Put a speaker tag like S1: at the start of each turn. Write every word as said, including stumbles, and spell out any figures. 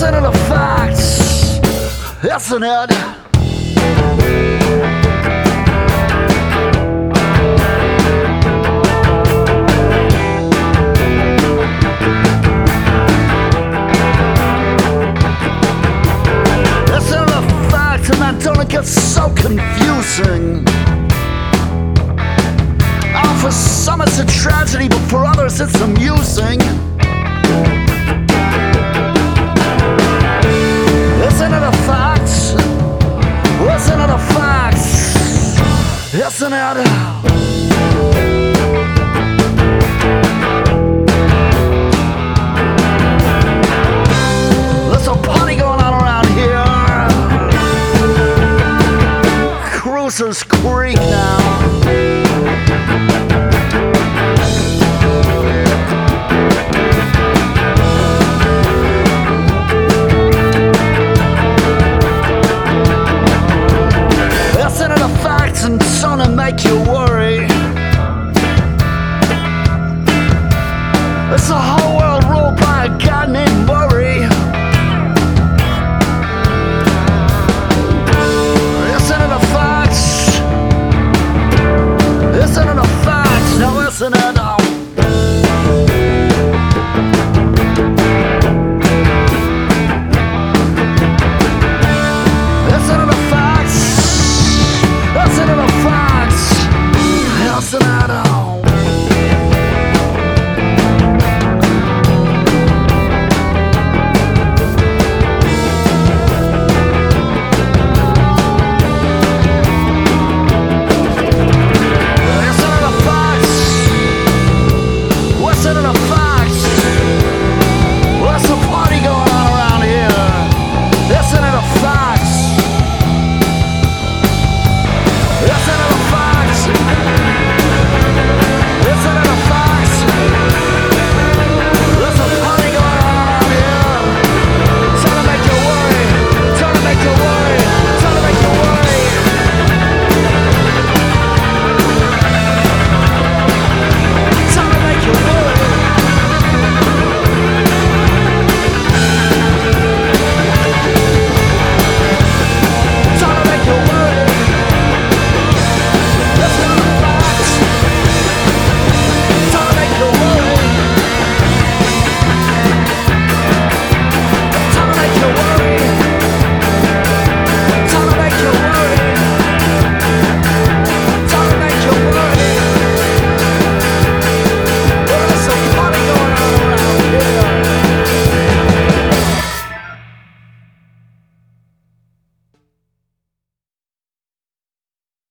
S1: Isn't it a fact? Isn't it? Isn't it a fact? And that don't it get so confusing? Oh, for some it's a tragedy, but for others it's amusing. Isn't it a fact? Isn't it a fact? Isn't it? There's a party going on around here. Cruisers Creek now. Isn't it a fact and son to make you worry? It's a